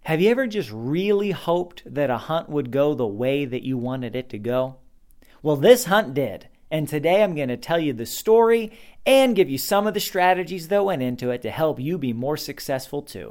Have you ever just really hoped that a hunt would go the way that you wanted it to go? Well, this hunt did, and today I'm going to tell you the story and give you some of the strategies that went into it to help you be more successful too.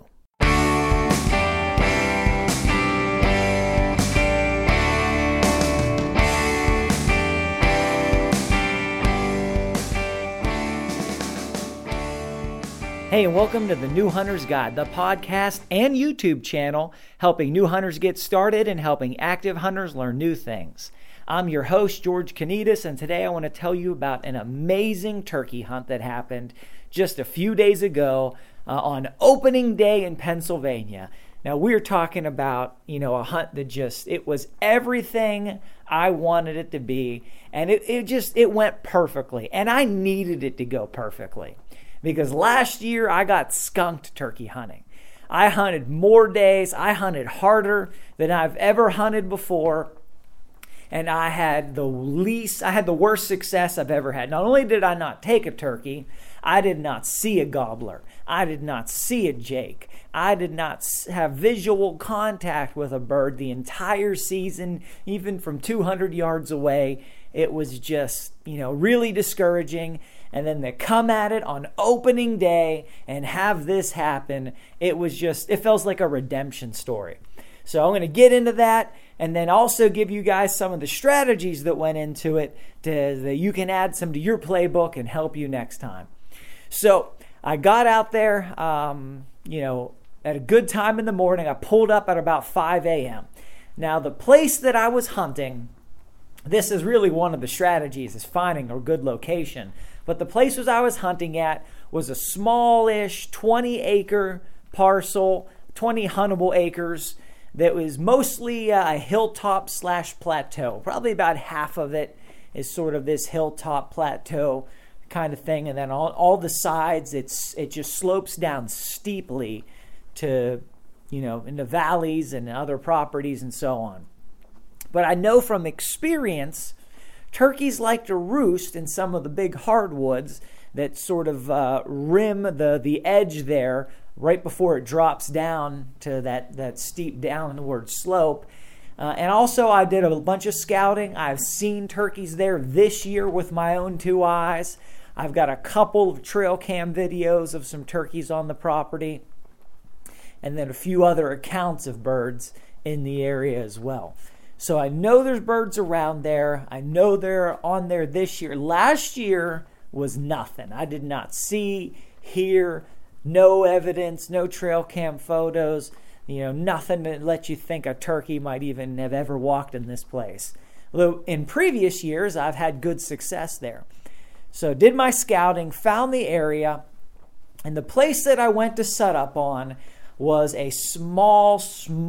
Hey, and welcome to the New Hunter's Guide, the podcast and YouTube channel helping new hunters get started and helping active hunters learn new things. I'm your host, George Kanitas, and today I want to tell you about an amazing turkey hunt that happened just a few days ago on opening day in Pennsylvania. Now, we're talking about, a hunt that it was everything I wanted it to be, and it went perfectly, and I needed it to go perfectly. Because last year I got skunked turkey hunting. I hunted more days. I hunted harder than I've ever hunted before. And I had the worst success I've ever had. Not only did I not take a turkey, I did not see a gobbler. I did not see a jake. I did not have visual contact with a bird the entire season, even from 200 yards away. It was just, really discouraging. And then to come at it on opening day and have this happen, it feels like a redemption story. So I'm going to get into that and then also give you guys some of the strategies that went into it that you can add some to your playbook and help you next time. So I got out there, at a good time in the morning. I pulled up at about 5 a.m. Now, the place that I was hunting, this is really one of the strategies, is finding a good location. But the place I was hunting at was a smallish 20-acre parcel, 20 huntable acres, that was mostly a hilltop / plateau. Probably about half of it is sort of this hilltop plateau kind of thing. And then all the sides, it just slopes down steeply to, into valleys and other properties and so on. But I know from experience, turkeys like to roost in some of the big hardwoods that sort of rim the edge there right before it drops down to that steep downward slope. And also I did a bunch of scouting. I've seen turkeys there this year with my own two eyes. I've got a couple of trail cam videos of some turkeys on the property, and then a few other accounts of birds in the area as well. So I know there's birds around there. I know they're on there this year. Last year was nothing. I did not see, hear, no evidence, no trail cam photos, nothing to let you think a turkey might even have ever walked in this place. Although in previous years, I've had good success there. So did my scouting, found the area, and the place that I went to set up on was a small,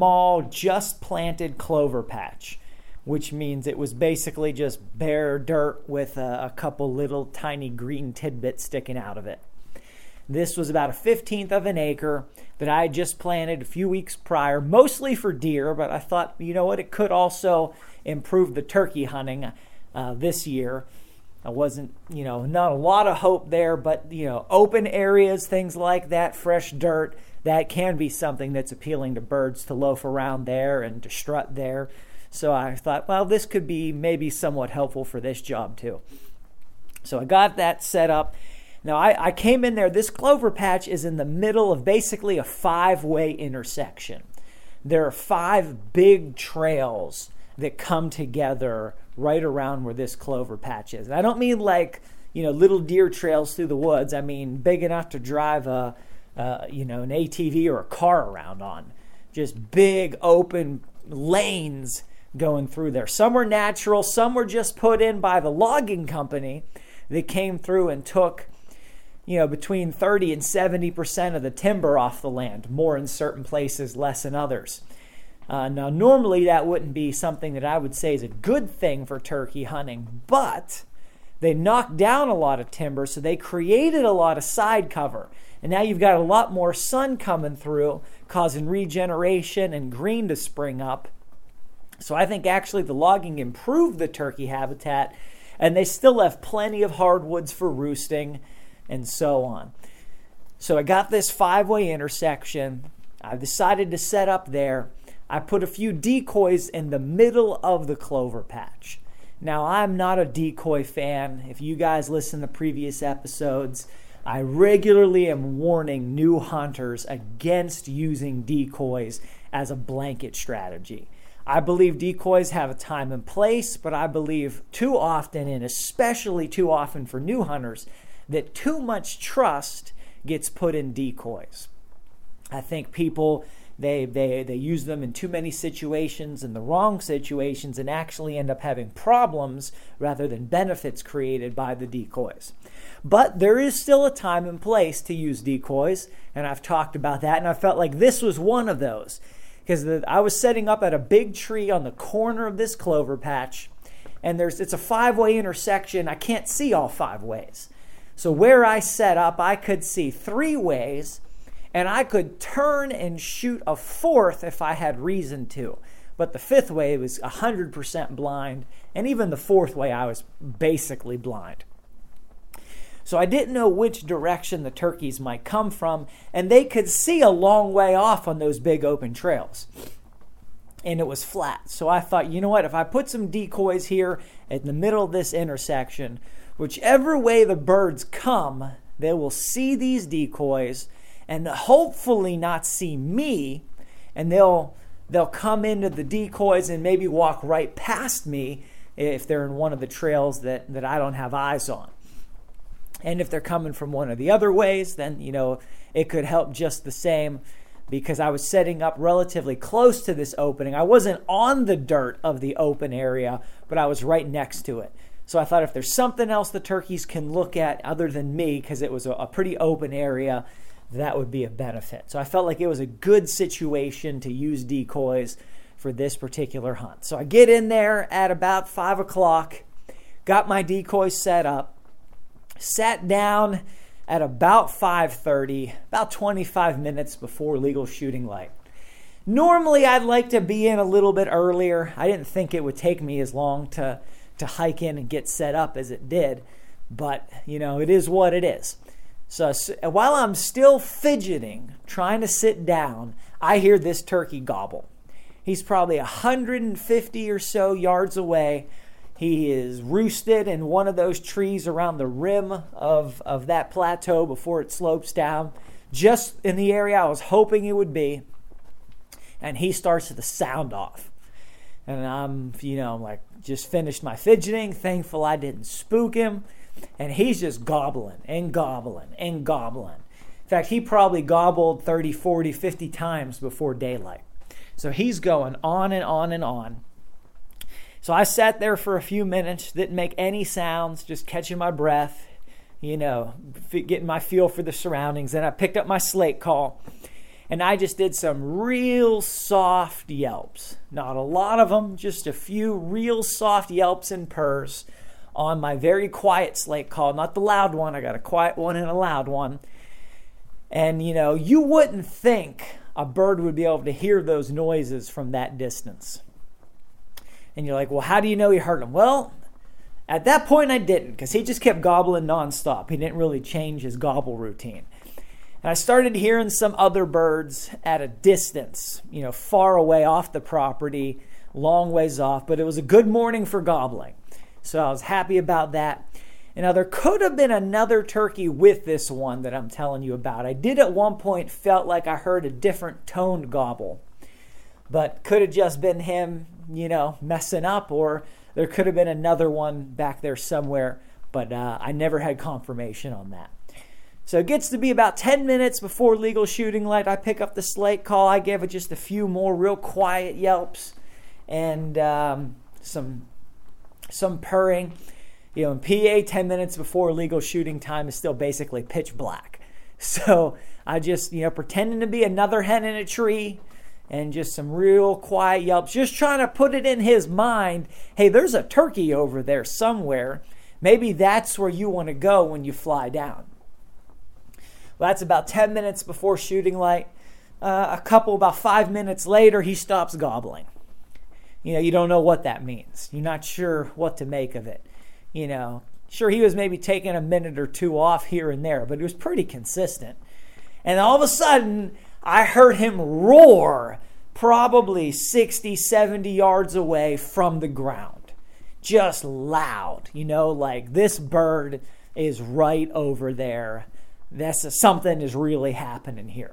just planted clover patch, which means it was basically just bare dirt with a couple little tiny green tidbits sticking out of it. This was about a 1/15 of an acre that I had just planted a few weeks prior, mostly for deer, but I thought, it could also improve the turkey hunting this year. I wasn't, not a lot of hope there, but, open areas, things like that, fresh dirt, that can be something that's appealing to birds to loaf around there and to strut there. So I thought, well, this could be maybe somewhat helpful for this job too. So I got that set up. Now I came in there. This clover patch is in the middle of basically a 5-way intersection. There are 5 big trails that come together right around where this clover patch is. And I don't mean like, little deer trails through the woods. I mean big enough to drive an ATV or a car around on. Just big open lanes going through there. Some were natural, some were just put in by the logging company that came through and took, between 30 and 70% of the timber off the land, more in certain places, less in others. Now, normally that wouldn't be something that I would say is a good thing for turkey hunting, but they knocked down a lot of timber, so they created a lot of side cover. And now you've got a lot more sun coming through, causing regeneration and green to spring up. So I think actually the logging improved the turkey habitat, and they still left plenty of hardwoods for roosting and so on. So I got this 5-way intersection. I decided to set up there. I put a few decoys in the middle of the clover patch. Now, I'm not a decoy fan. If you guys listen to previous episodes, I regularly am warning new hunters against using decoys as a blanket strategy. I believe decoys have a time and place, but I believe too often, and especially too often for new hunters, that too much trust gets put in decoys. I think people, they use them in too many situations, in the wrong situations, and actually end up having problems rather than benefits created by the decoys. But there is still a time and place to use decoys, and I've talked about that, and I felt like this was one of those. Because I was setting up at a big tree on the corner of this clover patch, and it's a 5-way intersection. I can't see all 5 ways. So where I set up, I could see 3 ways, and I could turn and shoot a 4th if I had reason to. But the 5th way was 100% blind, and even the 4th way I was basically blind. So I didn't know which direction the turkeys might come from, and they could see a long way off on those big open trails. And it was flat. So I thought, you know what, if I put some decoys here in the middle of this intersection, whichever way the birds come, they will see these decoys and hopefully not see me, and they'll come into the decoys and maybe walk right past me if they're in one of the trails that I don't have eyes on. And if they're coming from one of the other ways, then, it could help just the same, because I was setting up relatively close to this opening. I wasn't on the dirt of the open area, but I was right next to it. So I thought if there's something else the turkeys can look at other than me, because it was a pretty open area, that would be a benefit. So I felt like it was a good situation to use decoys for this particular hunt. So I get in there at about 5 o'clock, got my decoys set up, sat down at about 5:30, about 25 minutes before legal shooting light. Normally, I'd like to be in a little bit earlier. I didn't think it would take me as long to hike in and get set up as it did, but, it is what it is. So while I'm still fidgeting, trying to sit down, I hear this turkey gobble. He's probably 150 or so yards away. He is roosted in one of those trees around the rim of that plateau before it slopes down, just in the area I was hoping it would be. And he starts to sound off. And I'm like, just finished my fidgeting, thankful I didn't spook him. And he's just gobbling and gobbling and gobbling. In fact, he probably gobbled 30, 40, 50 times before daylight. So he's going on and on and on. So I sat there for a few minutes, didn't make any sounds, just catching my breath, getting my feel for the surroundings. Then I picked up my slate call, and I just did some real soft yelps. Not a lot of them, just a few real soft yelps and purrs on my very quiet slate call. Not the loud one. I got a quiet one and a loud one. And, you wouldn't think a bird would be able to hear those noises from that distance. And you're like, well, how do you know he heard him? Well, at that point I didn't, because he just kept gobbling nonstop. He didn't really change his gobble routine. And I started hearing some other birds at a distance, far away off the property, long ways off. But it was a good morning for gobbling. So I was happy about that. And now there could have been another turkey with this one that I'm telling you about. I did at one point felt like I heard a different toned gobble. But could have just been him, messing up, or there could have been another one back there somewhere, but I never had confirmation on that. So it gets to be about 10 minutes before legal shooting light. I pick up the slate call. I gave it just a few more real quiet yelps and some purring. In PA, 10 minutes before legal shooting time is still basically pitch black. So I just, pretending to be another hen in a tree, and just some real quiet yelps, just trying to put it in his mind, hey, there's a turkey over there somewhere. Maybe that's where you want to go when you fly down. Well, that's about 10 minutes before shooting light. About 5 minutes later, he stops gobbling. You don't know what that means. You're not sure what to make of it. Sure, he was maybe taking a minute or two off here and there, but it was pretty consistent. And all of a sudden, I heard him roar probably 60, 70 yards away from the ground. Just loud, like this bird is right over there. Something is really happening here.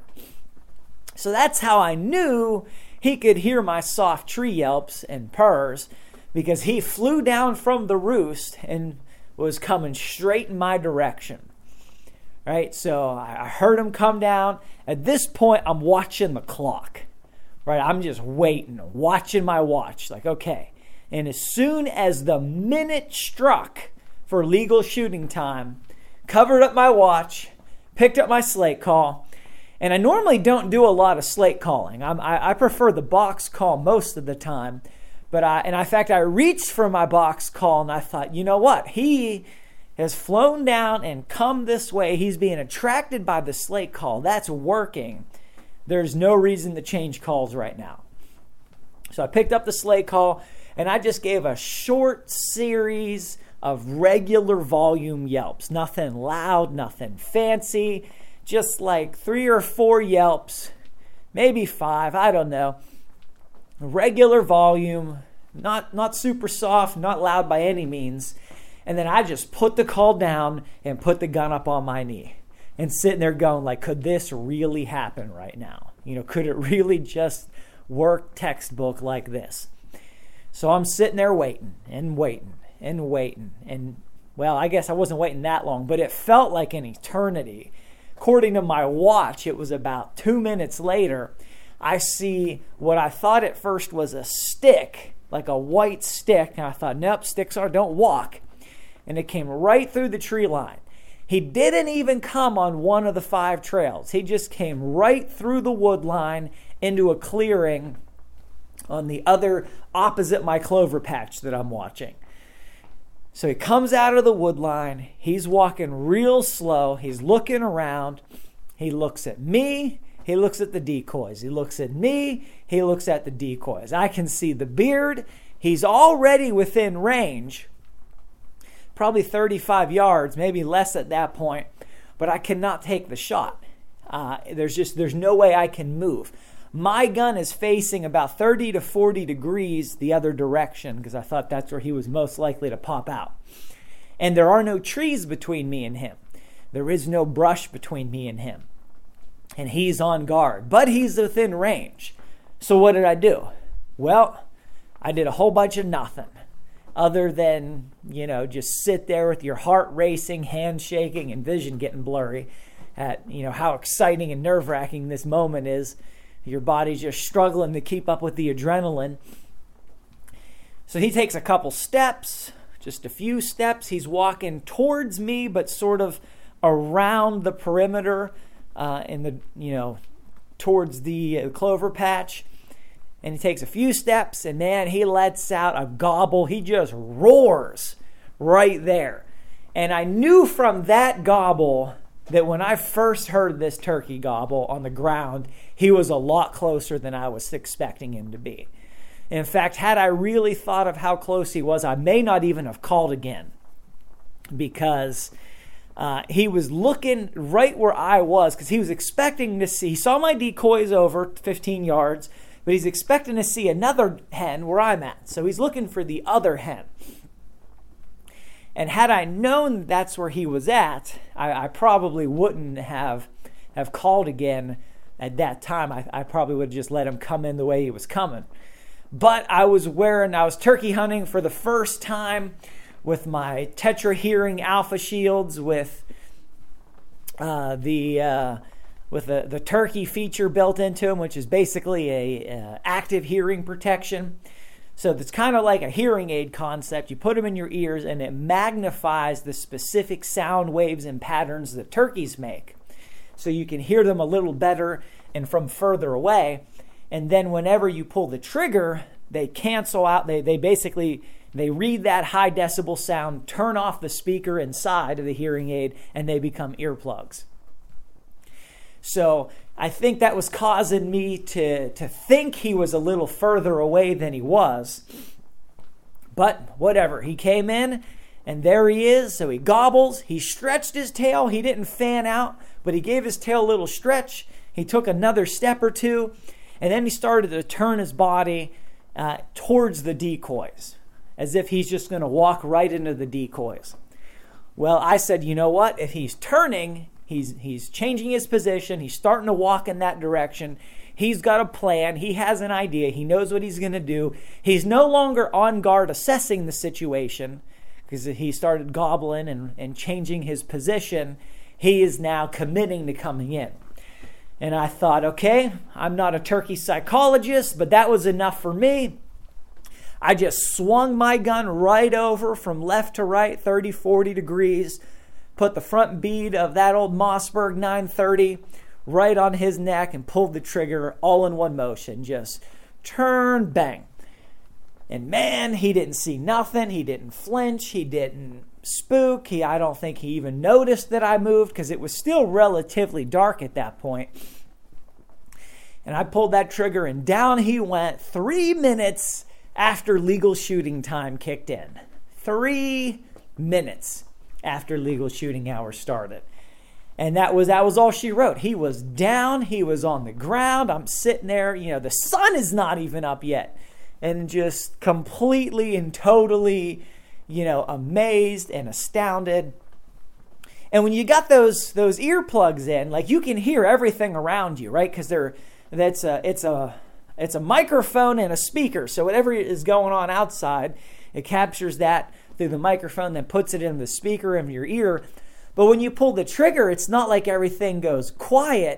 So that's how I knew he could hear my soft tree yelps and purrs, because he flew down from the roost and was coming straight in my direction. Right? So I heard him come down. At this point, I'm watching the clock. Right? I'm just waiting, watching my watch. Like, okay. And as soon as the minute struck for legal shooting time, covered up my watch, picked up my slate call. And I normally don't do a lot of slate calling. I prefer the box call most of the time. But in fact, I reached for my box call and I thought, you know what? He has flown down and come this way. He's being attracted by the slate call. That's working. There's no reason to change calls right now. So I picked up the slate call and I just gave a short series of regular volume yelps. Nothing loud, nothing fancy. Just like 3 or 4 yelps, maybe 5, I don't know. Regular volume, not super soft, not loud by any means. And then I just put the call down and put the gun up on my knee and sitting there going like, could this really happen right now? Could it really just work textbook like this? So I'm sitting there waiting and waiting and waiting. And well, I guess I wasn't waiting that long, but it felt like an eternity. According to my watch, it was about 2 minutes later, I see what I thought at first was a stick, like a white stick. And I thought, nope, sticks don't walk. And it came right through the tree line. He didn't even come on one of the 5 trails. He just came right through the wood line into a clearing on the other opposite my clover patch that I'm watching. So he comes out of the wood line. He's walking real slow. He's looking around. He looks at me. He looks at the decoys. He looks at me. He looks at the decoys. I can see the beard. He's already within range, probably 35 yards, maybe less at that point, but I cannot take the shot. There's no way I can move. My gun is facing about 30 to 40 degrees the other direction because I thought that's where he was most likely to pop out. And there are no trees between me and him. There is no brush between me and him. And he's on guard, but he's within range. So what did I do? Well, I did a whole bunch of nothing other than, just sit there with your heart racing, hand shaking, and vision getting blurry at, how exciting and nerve-wracking this moment is. Your body's just struggling to keep up with the adrenaline. So he takes a couple steps, just a few steps. He's walking towards me, but sort of around the perimeter towards the clover patch. And he takes a few steps, and man, he lets out a gobble. He just roars right there. And I knew from that gobble that when I first heard this turkey gobble on the ground, he was a lot closer than I was expecting him to be. In fact, had I really thought of how close he was, I may not even have called again, because he was looking right where I was, because he was expecting to see, he saw my decoys over 15 yards, but he's expecting to see another hen where I'm at. So he's looking for the other hen. And had I known that's where he was at, I probably wouldn't have called again at that time. I probably would have just let him come in the way he was coming. But I was turkey hunting for the first time with my Tetra Hearing Alpha Shields with the turkey feature built into them, which is basically a active hearing protection. So it's kind of like a hearing aid concept. You put them in your ears and it magnifies the specific sound waves and patterns that turkeys make. So you can hear them a little better and from further away. And then whenever you pull the trigger, they cancel out. They read that high decibel sound, turn off the speaker inside of the hearing aid, and they become earplugs. So I think that was causing me to think he was a little further away than he was. But whatever, he came in and there he is. So he gobbles, he stretched his tail. He didn't fan out, but he gave his tail a little stretch. He took another step or two, and then he started to turn his body towards the decoys, as if he's just going to walk right into the decoys. Well, I said, you know what? If he's turning, he's changing his position, he's starting to walk in that direction, he's got a plan, he has an idea, he knows what he's going to do. He's no longer on guard assessing the situation because he started gobbling and changing his position. He is now committing to coming in. And I thought, okay, I'm not a turkey psychologist, but that was enough for me. I just swung my gun right over from left to right, 30, 40 degrees, put the front bead of that old Mossberg 930 right on his neck and pulled the trigger all in one motion. Just turn, bang. And man, he didn't see nothing. He didn't flinch. He didn't spook. I don't think he even noticed that I moved because it was still relatively dark at that point. And I pulled that trigger and down he went 3 minutes after legal shooting time kicked in. 3 minutes after legal shooting hours started. And that was all she wrote. He was down. He was on the ground. I'm sitting there. The sun is not even up yet. And just completely and totally amazed and astounded. And when you got those earplugs in, like, you can hear everything around you, right? Because it's a microphone and a speaker. So whatever is going on outside, it captures that through the microphone, then puts it in the speaker in your ear. But when you pull the trigger, it's not like everything goes quiet.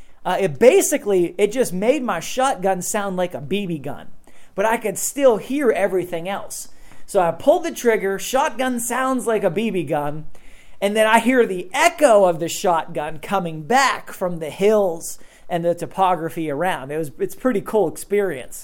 It just made my shotgun sound like a BB gun, but I could still hear everything else. So I pulled the trigger, shotgun sounds like a BB gun, and then I hear the echo of the shotgun coming back from the hills and the topography around. It's a pretty cool experience.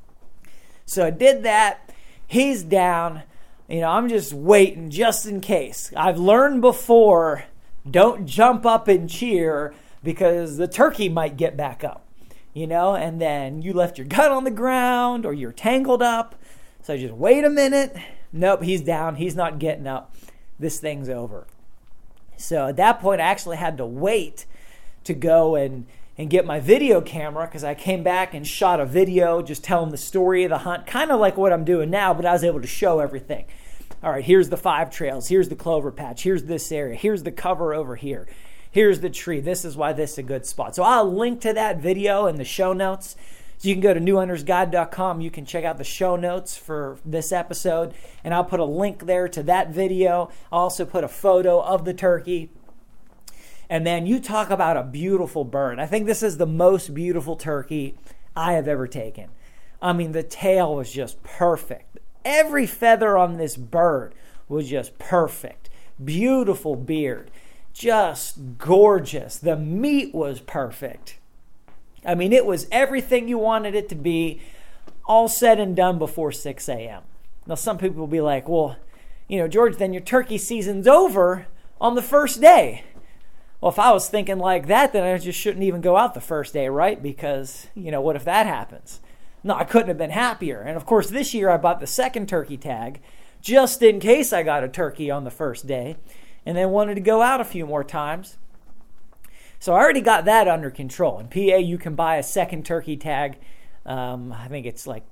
So I did that. He's down. I'm just waiting just in case. I've learned before, don't jump up and cheer because the turkey might get back up, and then you left your gun on the ground or you're tangled up. So just wait a minute. Nope, he's down. He's not getting up. This thing's over. So at that point, I actually had to wait to go and get my video camera because I came back and shot a video just telling the story of the hunt, kind of like what I'm doing now, but I was able to show everything. All right, here's the 5 trails. Here's the clover patch. Here's this area. Here's the cover over here. Here's the tree. This is why this is a good spot. So I'll link to that video in the show notes. So you can go to newhuntersguide.com. You can check out the show notes for this episode, and I'll put a link there to that video. I'll also put a photo of the turkey. And then you talk about a beautiful bird. I think this is the most beautiful turkey I have ever taken. I mean, the tail was just perfect. Every feather on this bird was just perfect. Beautiful beard. Just gorgeous. The meat was perfect. I mean, it was everything you wanted it to be, all said and done before 6 a.m. Now, some people will be like, well, George, then your turkey season's over on the first day. Well, if I was thinking like that, then I just shouldn't even go out the first day, right? Because, what if that happens? No, I couldn't have been happier. And of course, this year I bought the second turkey tag just in case I got a turkey on the first day and then wanted to go out a few more times. So I already got that under control. In PA, you can buy a second turkey tag. I think it's like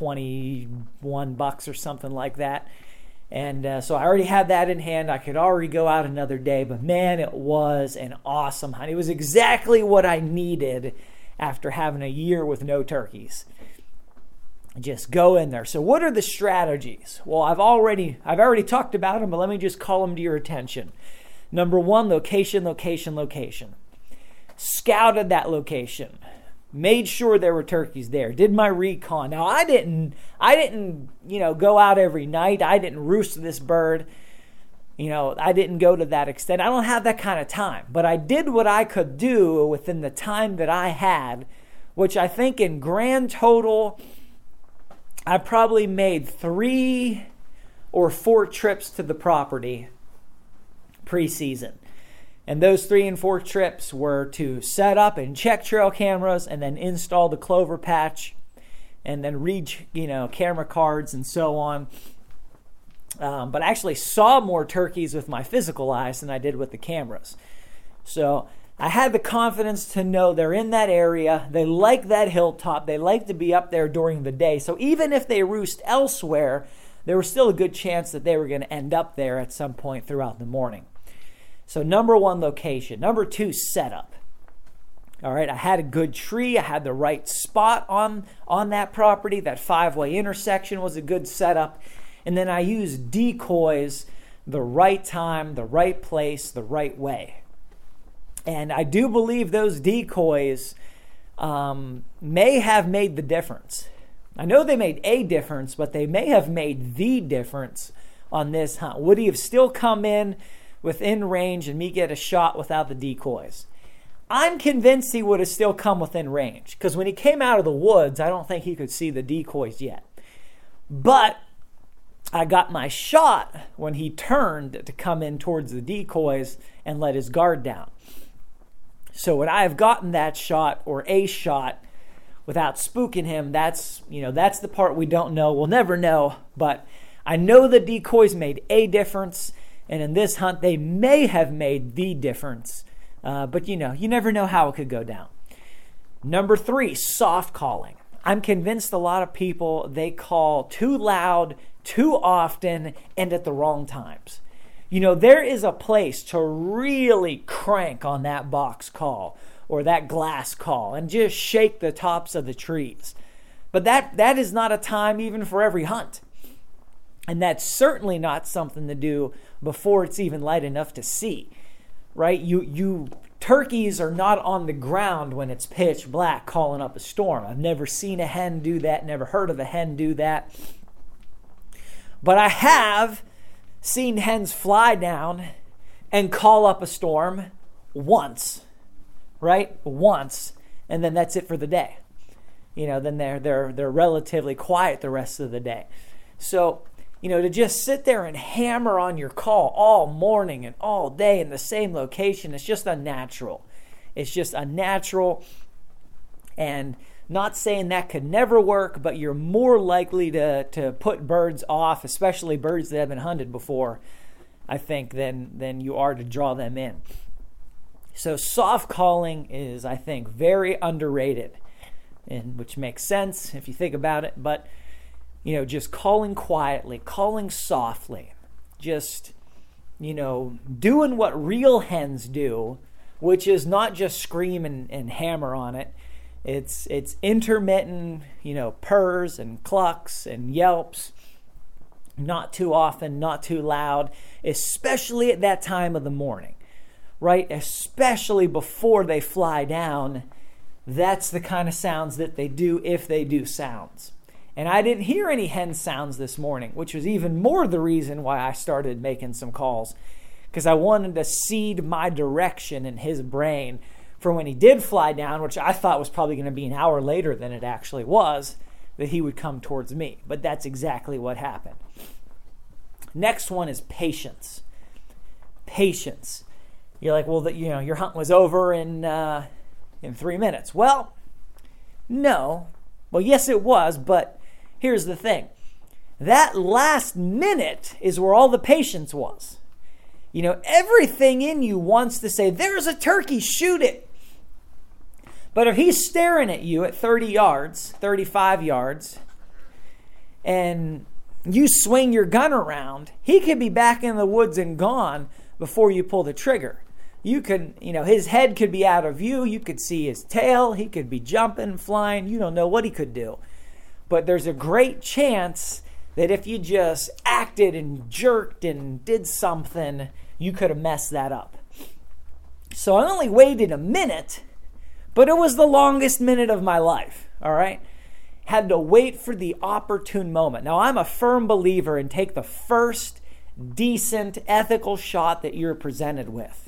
$21 or something like that. And so I already had that in hand. I could already go out another day. But man, it was an awesome hunt. It was exactly what I needed after having a year with no turkeys. Just go in there. So what are the strategies? Well, I've already talked about them, but let me just call them to your attention. Number 1, location, location, location. Scouted that location. Made sure there were turkeys there. Did my recon. Now I didn't go out every night. I didn't roost this bird. I didn't go to that extent. I don't have that kind of time. But I did what I could do within the time that I had, which I think in grand total, I probably made 3 or 4 trips to the property preseason. And those 3 and 4 trips were to set up and check trail cameras and then install the clover patch and then read, camera cards and so on. But I actually saw more turkeys with my physical eyes than I did with the cameras. So I had the confidence to know they're in that area. They like that hilltop. They like to be up there during the day. So even if they roost elsewhere, there was still a good chance that they were going to end up there at some point throughout the morning. So number 1, location. Number 2, setup. All right, I had a good tree. I had the right spot on that property. That 5-way intersection was a good setup. And then I used decoys the right time, the right place, the right way. And I do believe those decoys may have made the difference. I know they made a difference, but they may have made the difference on this hunt. Would he have still come in within range and me get a shot without the decoys? I'm convinced he would have still come within range, because when he came out of the woods, I don't think he could see the decoys yet. But I got my shot when he turned to come in towards the decoys and let his guard down. So would I have gotten that shot or a shot without spooking him? That's the part we don't know. We'll never know, but I know the decoys made a difference, and in this hunt, they may have made the difference. But you never know how it could go down. Number 3, soft calling. I'm convinced a lot of people, they call too loud, too often, and at the wrong times. There is a place to really crank on that box call or that glass call and just shake the tops of the trees. But that is not a time even for every hunt. And that's certainly not something to do before it's even light enough to see, right? Turkeys are not on the ground when it's pitch black calling up a storm. I've never seen a hen do that, never heard of a hen do that. But I have seen hens fly down and call up a storm once, right? Once, and then that's it for the day. Then they're relatively quiet the rest of the day. So, to just sit there and hammer on your call all morning and all day in the same location, it's just unnatural. It's just unnatural, and not saying that could never work, but you're more likely to put birds off, especially birds that have been hunted before, I think, than you are to draw them in. So soft calling is, I think, very underrated, and which makes sense if you think about it. But, just calling quietly, calling softly, just, doing what real hens do, which is not just scream and hammer on it. It's intermittent, purrs and clucks and yelps, not too often, not too loud, especially at that time of the morning, right? Especially before they fly down. That's the kind of sounds that they do, if they do sounds. And I didn't hear any hen sounds this morning, which was even more the reason why I started making some calls, because I wanted to seed my direction in his brain for when he did fly down, which I thought was probably going to be an hour later than it actually was, that he would come towards me. But that's exactly what happened. Next one is patience. Patience. You're like, well, your hunt was over in 3 minutes. Well, no. Well, yes, it was, but here's the thing. That last minute is where all the patience was. Everything in you wants to say, there's a turkey, shoot it. But if he's staring at you at 30 yards, 35 yards, and you swing your gun around, he could be back in the woods and gone before you pull the trigger. You could, his head could be out of view. You could see his tail. He could be jumping, flying. You don't know what he could do. But there's a great chance that if you just acted and jerked and did something, you could have messed that up. So I only waited a minute, but it was the longest minute of my life, all right? Had to wait for the opportune moment. Now, I'm a firm believer in take the first decent, ethical shot that you're presented with.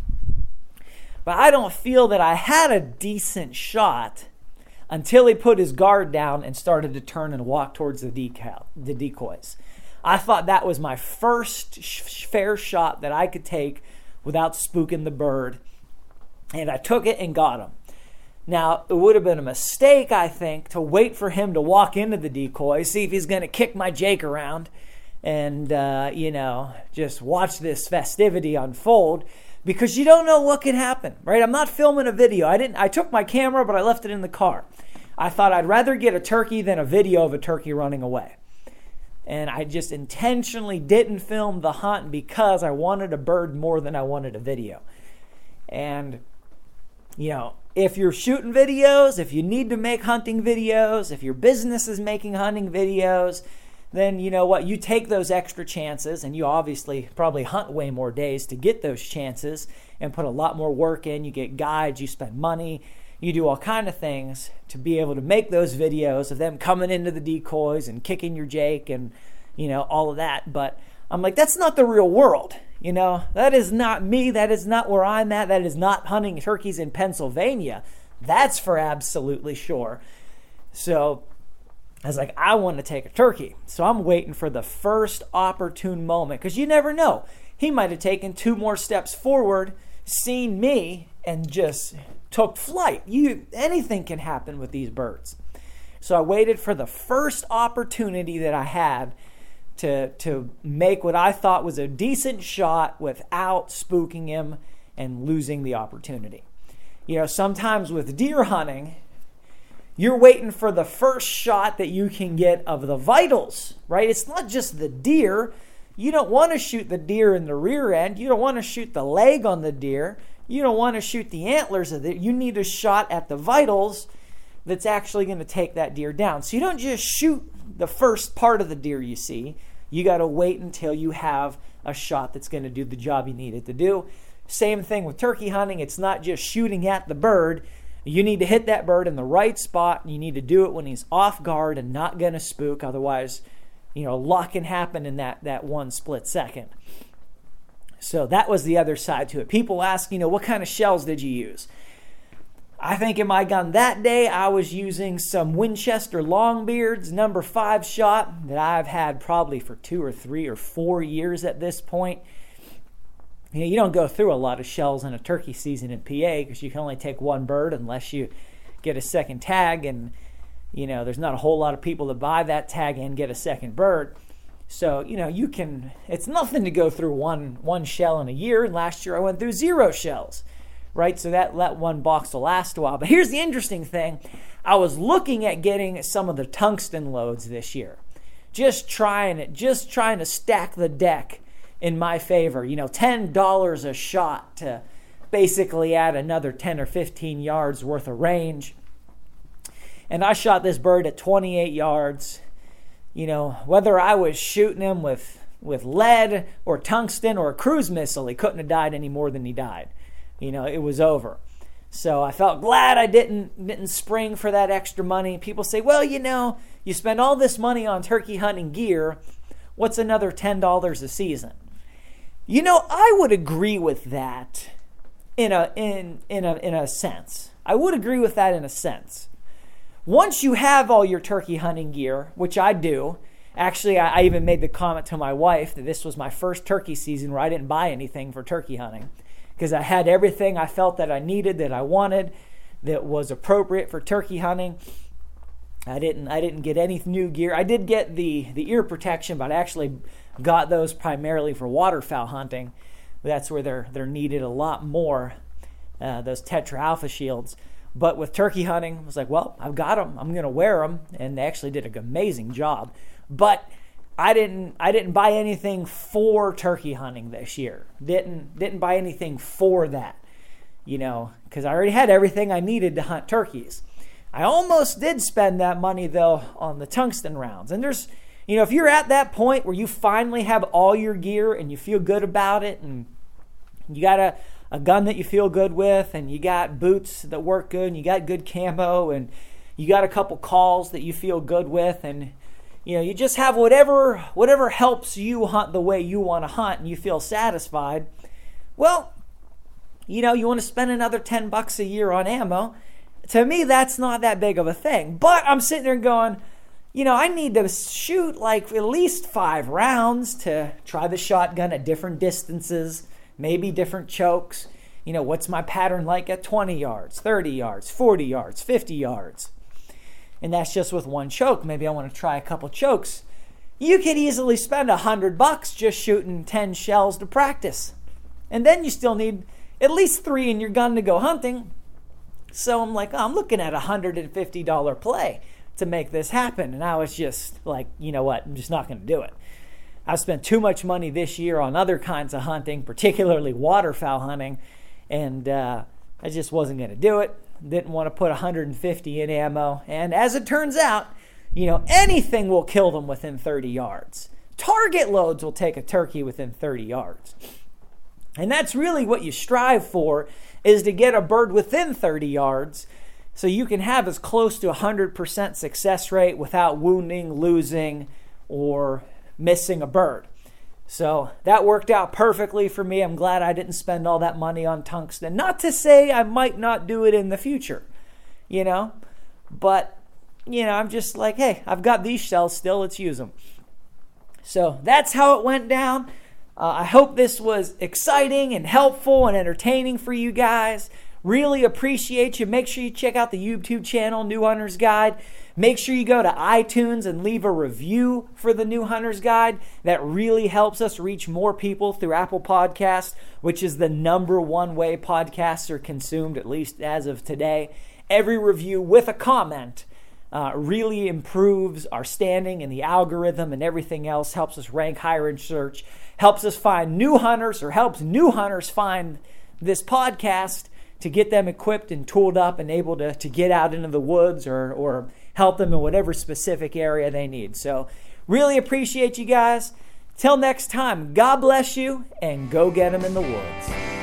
But I don't feel that I had a decent shot until he put his guard down and started to turn and walk towards the decoys. I thought that was my first fair shot that I could take without spooking the bird. And I took it and got him. Now, it would have been a mistake, I think, to wait for him to walk into the decoy, see if he's going to kick my Jake around and, just watch this festivity unfold. because you don't know what could happen, right? I'm not filming a video. I took my camera, but I left it in the car. I thought I'd rather get a turkey than a video of a turkey running away. And I just intentionally didn't film the hunt because I wanted a bird more than I wanted a video. And, if you're shooting videos, if you need to make hunting videos, if your business is making hunting videos, then you know what? You take those extra chances, and you obviously probably hunt way more days to get those chances and put a lot more work in. You get guides, you spend money, you do all kind of things to be able to make those videos of them coming into the decoys and kicking your Jake and, all of that. But I'm like, that's not the real world. That is not me. That is not where I'm at. That is not hunting turkeys in Pennsylvania. That's for absolutely sure. So I was like, I want to take a turkey. So I'm waiting for the first opportune moment, because you never know. He might have taken 2 more steps forward, seen me, and just took flight. Anything can happen with these birds. So I waited for the first opportunity that I had to make what I thought was a decent shot without spooking him and losing the opportunity. Sometimes with deer hunting, you're waiting for the first shot that you can get of the vitals, right? It's not just the deer. You don't want to shoot the deer in the rear end. You don't want to shoot the leg on the deer. You don't want to shoot the antlers of it. You need a shot at the vitals that's actually going to take that deer down. So you don't just shoot the first part of the deer you see. You got to wait until you have a shot that's going to do the job you need it to do. Same thing with turkey hunting. It's not just shooting at the bird. You need to hit that bird in the right spot, and you need to do it when he's off guard and not going to spook. Otherwise, a lot can happen in that one split second. So that was the other side to it. People ask, what kind of shells did you use? I think in my gun that day, I was using some Winchester Longbeards number 5 shot that I've had probably for 2 or 3 or 4 years at this point. You don't go through a lot of shells in a turkey season in PA because you can only take 1 bird unless you get a second tag, and there's not a whole lot of people that buy that tag and get a second bird. So it's nothing to go through one shell in a year. And last year I went through 0 shells, right? So that 1 box will last a while. But here's the interesting thing: I was looking at getting some of the tungsten loads this year, just trying to stack the deck in my favor. $10 a shot to basically add another 10 or 15 yards worth of range. And I shot this bird at 28 yards. Whether I was shooting him with lead or tungsten or a cruise missile, he couldn't have died any more than he died. It was over. So I felt glad I didn't spring for that extra money. People say, well, you spend all this money on turkey hunting gear. What's another $10 a season? I would agree with that in a sense. I would agree with that in a sense. Once you have all your turkey hunting gear, which I do, actually I even made the comment to my wife that this was my first turkey season where I didn't buy anything for turkey hunting, because I had everything I felt that I needed, that I wanted, that was appropriate for turkey hunting. I didn't get any new gear. I did get the ear protection, but I actually got those primarily for waterfowl hunting. That's where they're needed a lot more, those Tetra Alpha shields. But with turkey hunting, I was like, well, I've got them. I'm going to wear them. And they actually did an amazing job. But I didn't buy anything for turkey hunting this year. Didn't buy anything for that, because I already had everything I needed to hunt turkeys. I almost did spend that money, though, on the tungsten rounds. And there's, if you're at that point where you finally have all your gear and you feel good about it, and you got a gun that you feel good with, and you got boots that work good, and you got good camo, and you got a couple calls that you feel good with, and you just have whatever helps you hunt the way you want to hunt, and you feel satisfied. Well, you want to spend another $10 a year on ammo. To me, that's not that big of a thing. But I'm sitting there going, I need to shoot like at least 5 rounds to try the shotgun at different distances, maybe different chokes. What's my pattern like at 20 yards, 30 yards, 40 yards, 50 yards? And that's just with one choke. Maybe I want to try a couple chokes. You could easily spend $100 just shooting 10 shells to practice. And then you still need at least 3 in your gun to go hunting. So I'm like, I'm looking at a $150 play to make this happen. And I was just like, you know what? I'm just not going to do it. I've spent too much money this year on other kinds of hunting, particularly waterfowl hunting. And I just wasn't going to do it. Didn't want to put 150 in ammo. And as it turns out, anything will kill them within 30 yards. Target loads will take a turkey within 30 yards. And that's really what you strive for, is to get a bird within 30 yards so you can have as close to 100% success rate without wounding, losing, or missing a bird. So that worked out perfectly for me. I'm glad I didn't spend all that money on tungsten. Not to say I might not do it in the future, but, I'm just like, hey, I've got these shells still, let's use them. So that's how it went down. I hope this was exciting and helpful and entertaining for you guys. Really appreciate you. Make sure you check out the YouTube channel, New Hunter's Guide. Make sure you go to iTunes and leave a review for the New Hunter's Guide. That really helps us reach more people through Apple Podcasts, which is the #1 way podcasts are consumed, at least as of today. Every review with a comment really improves our standing in the algorithm, and everything else helps us rank higher in search, helps us find new hunters, or helps new hunters find this podcast to get them equipped and tooled up and able to get out into the woods or help them in whatever specific area they need. So really appreciate you guys. Till next time, God bless you, and go get them in the woods.